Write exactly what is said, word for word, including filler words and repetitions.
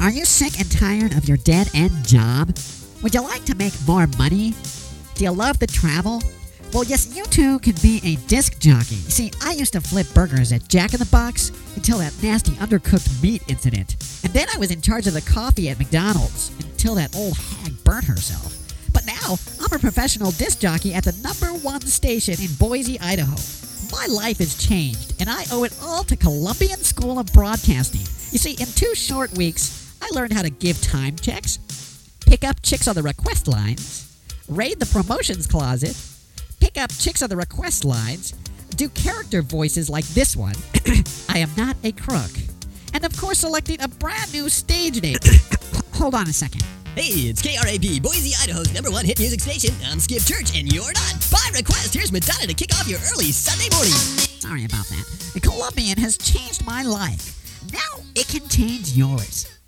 Are you sick and tired of your dead-end job? Would you like to make more money? Do you love to travel? Well, yes, you too can be a disc jockey. You see, I used to flip burgers at Jack in the Box until that nasty undercooked meat incident. And then I was in charge of the coffee at McDonald's until that old hag burnt herself. But now, I'm a professional disc jockey at the number one station in Boise, Idaho. My life has changed, and I owe it all to Columbian School of Broadcasting. You see, in two short weeks, I learned how to give time checks, pick up chicks on the request lines, raid the promotions closet, pick up chicks on the request lines, do character voices like this one, I am not a crook, and of course selecting a brand new stage name. Hold on a second. Hey, it's K R A P, Boise, Idaho's number one hit music station. I'm Skip Church, and you're not. By request, here's Madonna to kick off your early Sunday morning. Sorry about that. The Columbian has changed my life. Now it can change yours.